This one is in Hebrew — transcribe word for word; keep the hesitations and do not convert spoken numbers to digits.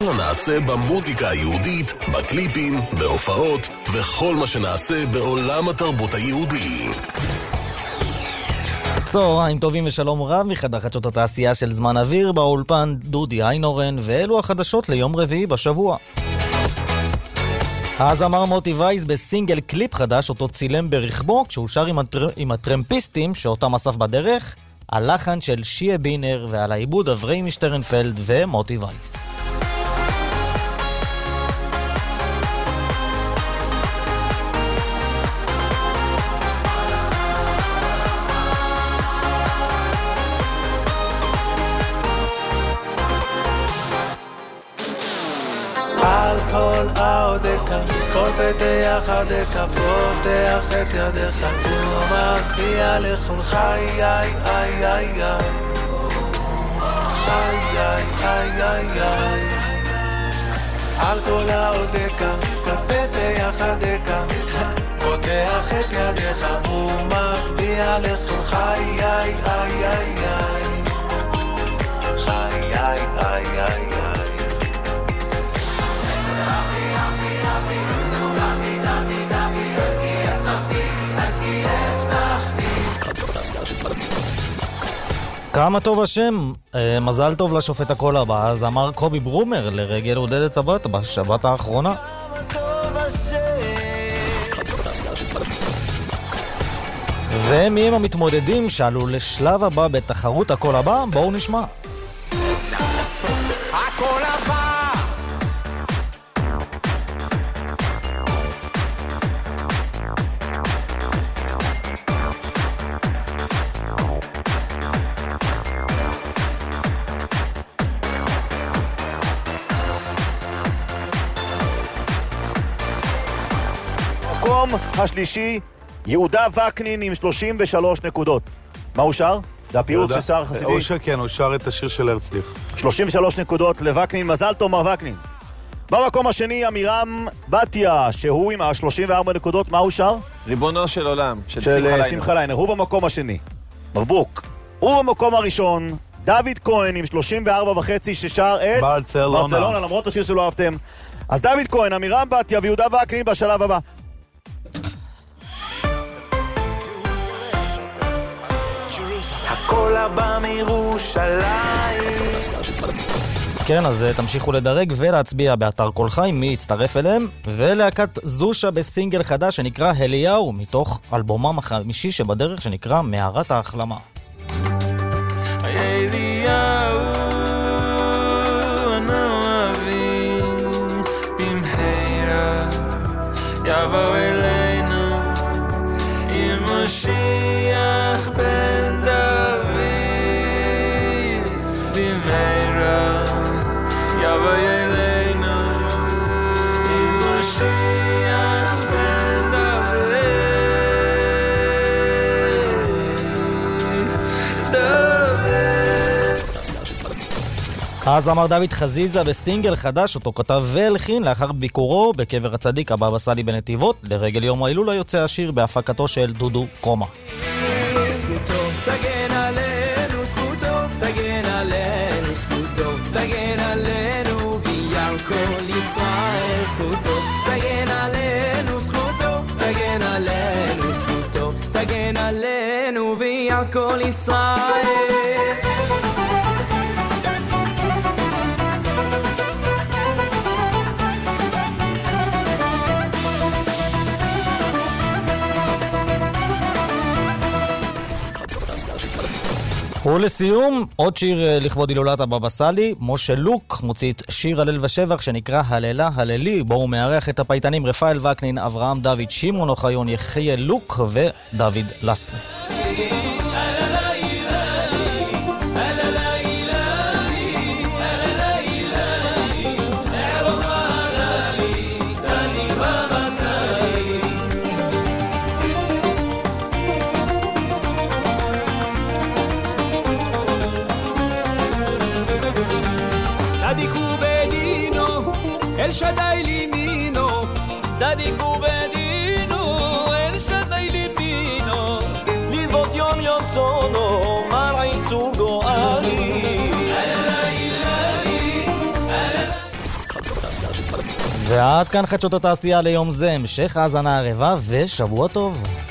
הנעשה במוזיקה היהודית, בקליפים, בהופעות וכל מה שנעשה בעולם התרבות היהודי. צהריים טובים ושלום רב מחדר חדשות התעשייה של זמן אוויר, באולפן דודי איינורן, ואלו החדשות ליום רביעי בשבוע. הזמר מוטי וייס בסינגל קליפ חדש אותו צילם ברכבו כשהוא שר עם, הטר... עם הטרמפיסטים שאותם אסף בדרך, הלחן של שיה בינר ועל העיבוד אברי משטרנפלד ומוטי וייס. כל העודקה, כל פתח עדקה, פותח את ידיך, ומשביע לכל חיי, איי איי איי חיי, איי איי איי. על כל העודקה, כל פתח עדקה, פותח את ידיך, ומשביע לכל חיי, איי איי איי חיי, איי איי איי. כמה טוב השם, מזל טוב לשופט הקול הבא, אז אמר קובי ברומר לרגל הולדת הבת בשבת האחרונה. ומי הם המתמודדים שעלו לשלב הבא בתחרות הקול הבא? בואו נשמע. הקול הבא המקום השלישי, יהודה וקנין עם שלושים ושלוש נקודות. מה הוא שר? זה הפיוט ששר חסידי? הוא שר, כן, הוא שר את השיר של הרצליך. שלושים ושלוש נקודות לווקנין, מזל טוב מר וקנין. במקום השני, אמירם בתיה, שהוא עם ה-שלושים וארבע נקודות, מה הוא שר? ריבונו של עולם, של, של שמחה ליינר. שמחה ליינר, הוא במקום השני. מברוק. הוא במקום הראשון, דוד כהן עם שלושים וארבע וחצי ששר את ברצלונה. ברצלונה, למרות השיר שלא אהבתם. אז דוד כהן, אמירם בתיה ויהודה וקנין בשלב הבא. הכל הבא מירושלים. כן, אז תמשיכו לדרג ולהצביע באתר כל חי מי יצטרף אליהם, ולהקת זושה בסינגל חדש שנקרא אליהו, מתוך אלבומם החמישי שבדרך שנקרא מערת ההחלמה. אליהו הנאוהבים במהרה יבוא אלינו עם משיח בן דוד במהרה יבוא אלינו עם משיח בן דוד דוד. אז אמר דוד חזיזה בסינגל חדש אותו כתב והלחין לאחר ביקורו בקבר הצדיק הבבא סאלי בנתיבות לרגל יום ההילולה, יוצא השיר בהפקתו של דודו קומה. זכותו תגן עלינו, זכותו תגן עלינו, זכותו תגן עלינו ויעל כל ישראל. זכותו תגן עלינו, זכותו תגן עלינו, זכותו תגן עלינו ויעל כל ישראל. ולסיום, עוד שיר לכבוד הילולת הבבא סאלי, משה לוק מוציא את שיר הלל ושבח שנקרא הללה הללי, בו הוא מארח את הפייטנים רפאל וקנין, אברהם דוד, שמעון אוחיון, יחיאל לוק ודוד לסרי. אל שדי לימינו, צדיק ובדינו, אל שדי לימינו, לדבות יום יוצאנו, מרעי צור גואלי. ועד כאן חדשות התעשייה ליום זה, המשך האזנה ערבה ושבוע טוב.